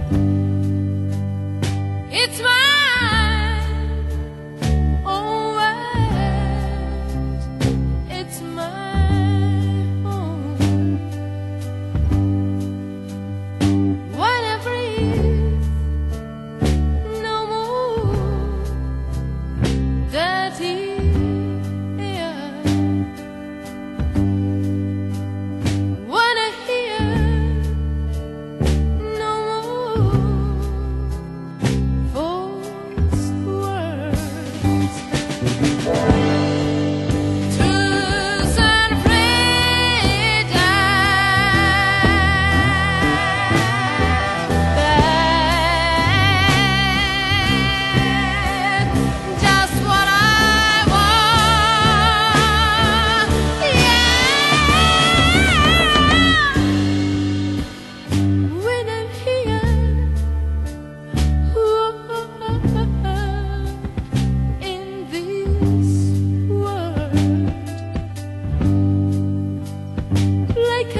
It's mine, always. It's my home. When I breathe, no more dirty air. When I hear, no more false words. Truth and freedom, that's just what I want. Yeah. When I'm here, in this world, like a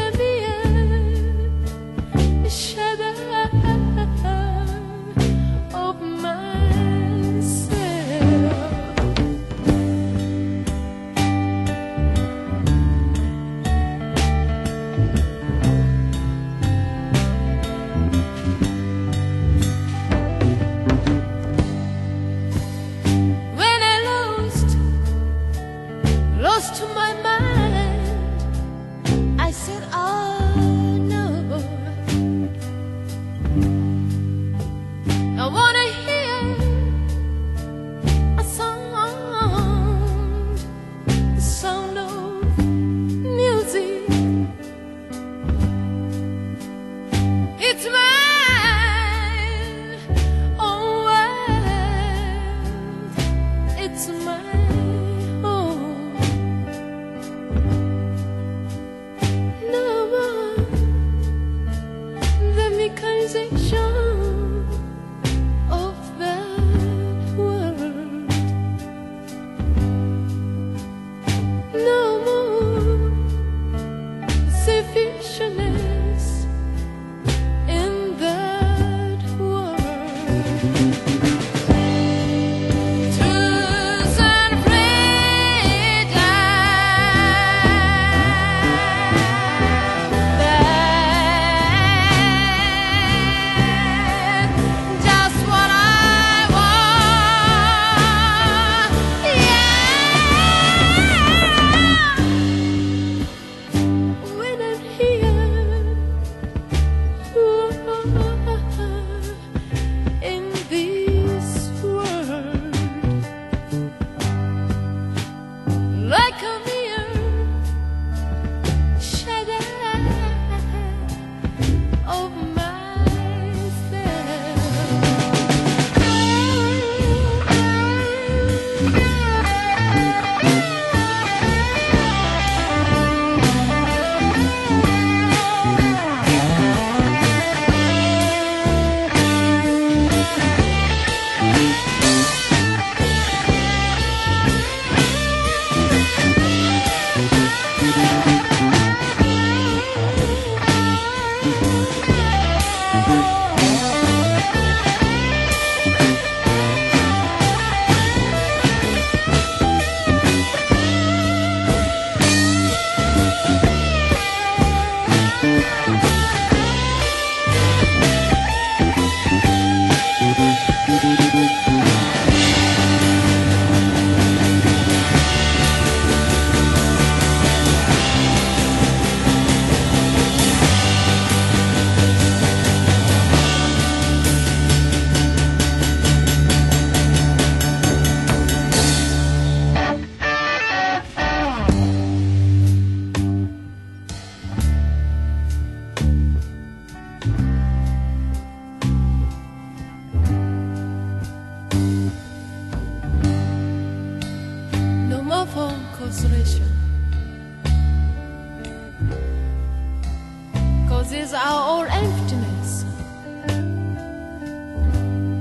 mere shadow of myself. When I lost my mind, I said, oh no, I wanna hear a sound, the sound of music. It's mine, always. It's my home. No more the mechanization of that world. No more selfishness in that world. Truth and freedom, that's just what I want. Yeah. When I'm here, in this world, like a mere shadow of consolation, 'cause these are all emptiness.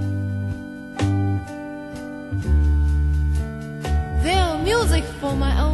They are music for my own